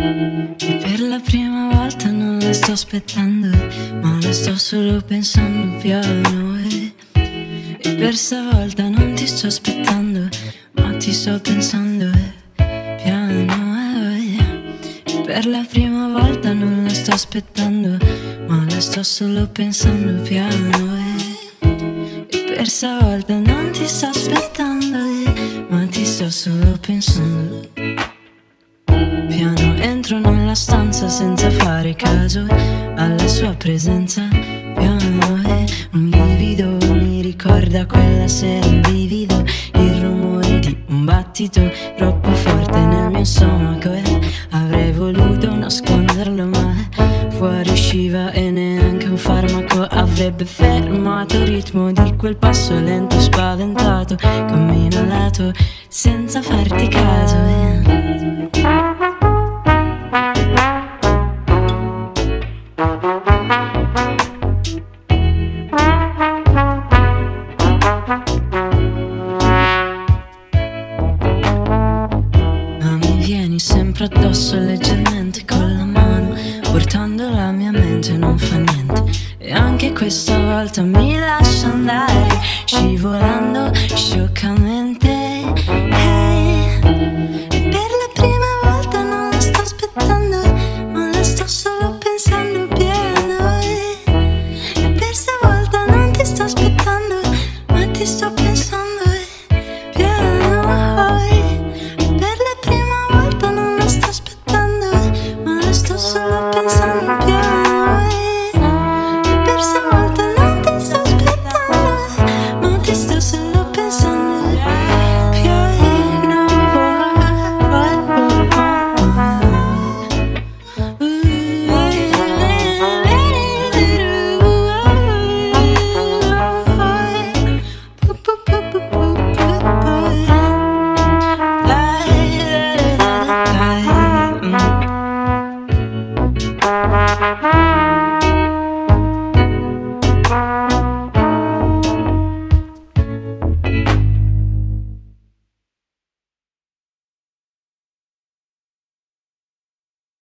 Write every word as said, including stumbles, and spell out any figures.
E per la prima volta non la sto aspettando, ma la sto solo pensando piano. E, e per stavolta non ti sto aspettando, ma ti sto pensando eh, piano. E per la prima volta non la sto aspettando, ma la sto solo pensando piano. E, e per stavolta non ti sto aspettando eh, ma ti sto solo pensando piano. Entro nella stanza senza fare caso alla sua presenza piano. E un brivido mi ricorda quella sera, un brivido, il rumore di un battito troppo forte nel mio stomaco. E avrei voluto nasconderlo, ma fuori usciva e neanche un farmaco avrebbe fermato il ritmo di quel passo lento spaventato. Cammino a lato senza farti caso eh. Sempre addosso leggermente con la mano, portando la mia mente non fa niente. E anche questa volta mi lascia andare, scivolando scioccamente.